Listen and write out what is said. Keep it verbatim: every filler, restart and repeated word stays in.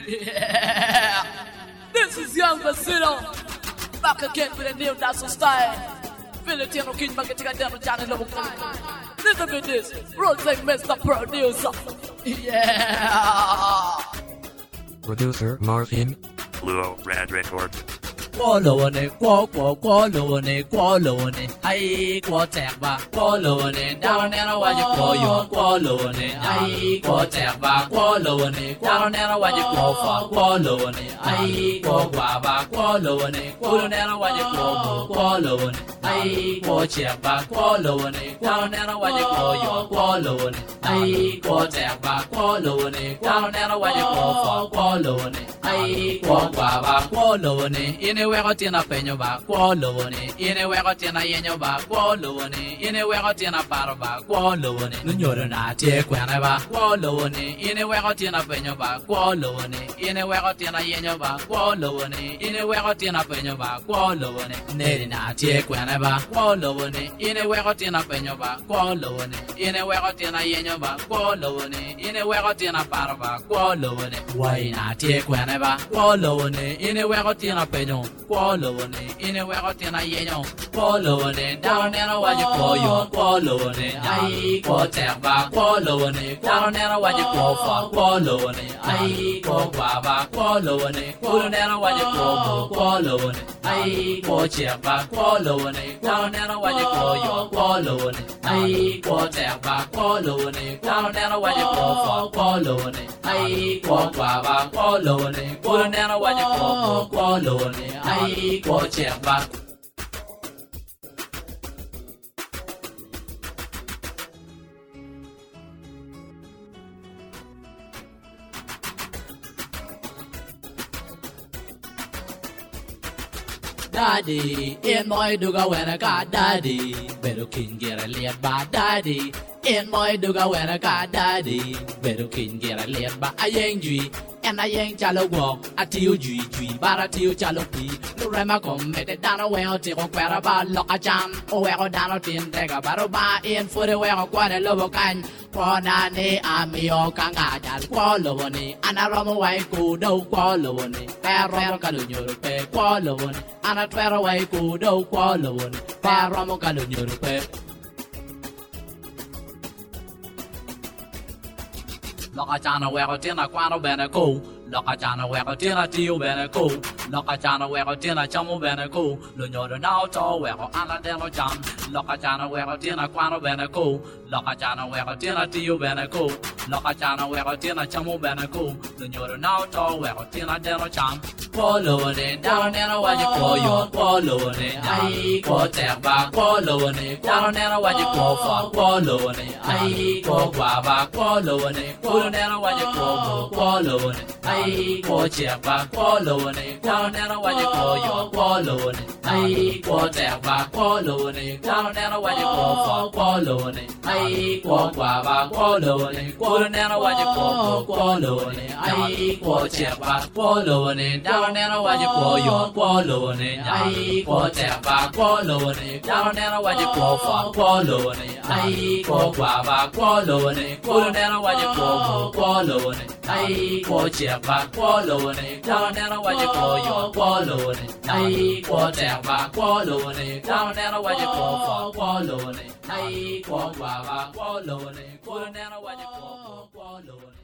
Yeah. This is Young Basino. Back again with a new dancehall style. Filipino King Magatika Demo Johnny Lobo. Listen to this. Rose like Mister Producer. Yeah. Producer Marvin. Fluo Rad Record. 過路你過過過路你過路你喺過隻吧過路你當年我就過用過路你喺過隻吧過路你當年我就過法過路你喺過掛吧過路你過年我就過過路你喺過隻吧過路你當年我就過用過路你喺過隻吧過路你當年我就過法過路你喺過掛吧過路你因為我見到朋友吧過路你因為我見到朋友吧過路你因為我見到爸爸過路你你有人拿鐵關來吧過路你因為我見到朋友吧過路你因為我見到朋友吧過路你因為我見到朋友吧過路你你拿鐵關來吧過路你因為我見到朋友吧過路你因為我見到朋友吧過路你因為我見到爸爸過路你為拿鐵關來吧過路你因為我見到朋友過路你因為我見到朋友過路你當年我就過用過路你哎過隻吧過路你當年我就過法過路你哎過掛吧過路你過年我就過過路你哎過隻吧過路你當年我就過用過路你哎過隻吧過路你當年我就過法過路你哎過掛吧過路你過年我就過過路你哎過隻吧Daddy, in my duga when I got daddy. Better king get a lead by daddy. In my duga when I got daddy. Better king get a lead by a young G. And a young chalo walk, a teal G G, but a teal chalo P. No rema come, make it down away on Tiko Queraba, lock a jam, or where or down a tin, take a battle bar in for the way of quite a low kind. Quanani, Ami or Kanga, Qualoni, and a rum away good, no qualoni. Parro Calunyo, pay qualoni, and a twelve away good, no qualoni. Parro Calunyo, pay. Loka chana weko tina kwano bene ko. Loka chana weko tina tiu bene ko. Loka chana weko tina chamu bene ko. Lunyodo nao to weko ana deno jam. Loka chana weko tina kwano bene ko. Loka chana weko tina tiu bene ko. Loka chana weko tina chamu bene ko. Lunyodo nao to weko tina deno jam. Qualo ne down nena waji koyo. Qualo ne ai ko terba. Qualo ne down nena waji kofa. Qualo ne ai ko guava. Qualo ne Qualo nena waji koyo. Qualo ne ai ko terba. Qualo ne down nena waji koyo. Qualo ne ai ko terba. Qualo ne down nena waji kofa. Qualo ne ai ko guava. Qualo ne Qualo nena waji koyo. Qualo ne ai ko terba. Qualo ne down nena waji koyo. Qualo ne ai ko terba. Qualo ne down nena waji kofa. Qualo ne ai ko guava. Qualo ne Qualo nena waji koyo. Qualo ne ai ko terba. Qualo ne down nena waji koyo. Qualo ne ai ko terba. Qualo ne down nena waji kofa. Qualo ne ai ko guava. Qualo ne Qualo nena waji koyo. Qualo ne